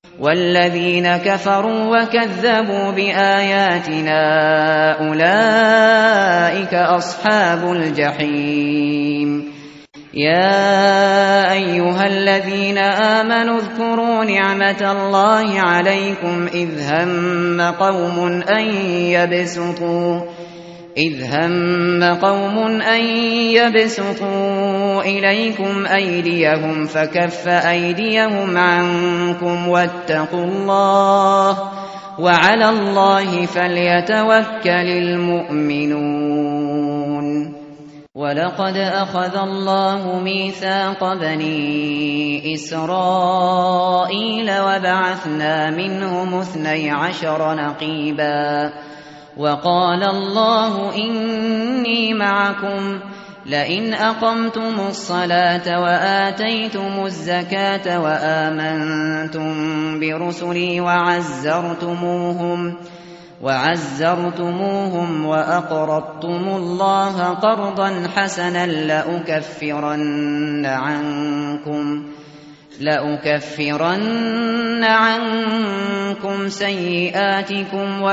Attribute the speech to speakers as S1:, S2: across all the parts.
S1: والذين كفروا وكذبوا بآياتنا أولئك أصحاب الجحيم. يا أيها الذين آمنوا اذكروا نعمة الله عليكم إذ هم قوم أن يبسطوا إليكم أيديهم فكف أيديهم عنكم واتقوا الله وعلى الله فليتوكل المؤمنون. ولقد أخذ الله ميثاق بني إسرائيل وبعثنا منهم 12 نقيبا وقال الله إني معكم لئن أقمتم الصلاة وآتيتم الزكاة وآمنتم برسلي وعزرتموهم وأقرضتم الله قرضا حسنا لأكفرن عنكم سيئاتكم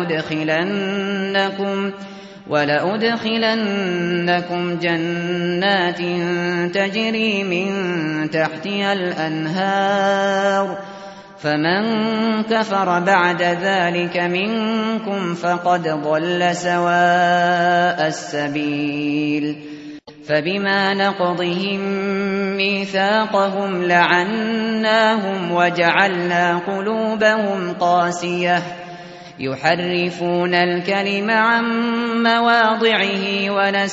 S1: ولأدخلنكم جنات تجري من تحتها الأنهار فمن كفر بعد ذلك منكم فقد ضل سواء السبيل. فبما نقضهم ميثاقهم لعناهم وجعلنا قلوبهم قاسية يحرفون الكلم عن مواضعه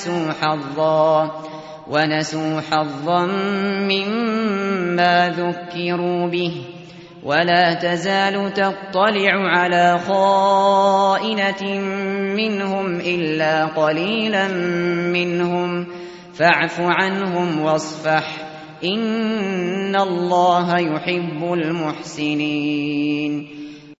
S1: ونسوا حظا مما ذكروا به ولا تزال تطلع على خائنة منهم إلا قليلا منهم فاعف عنهم واصفح إن الله يحب المحسنين.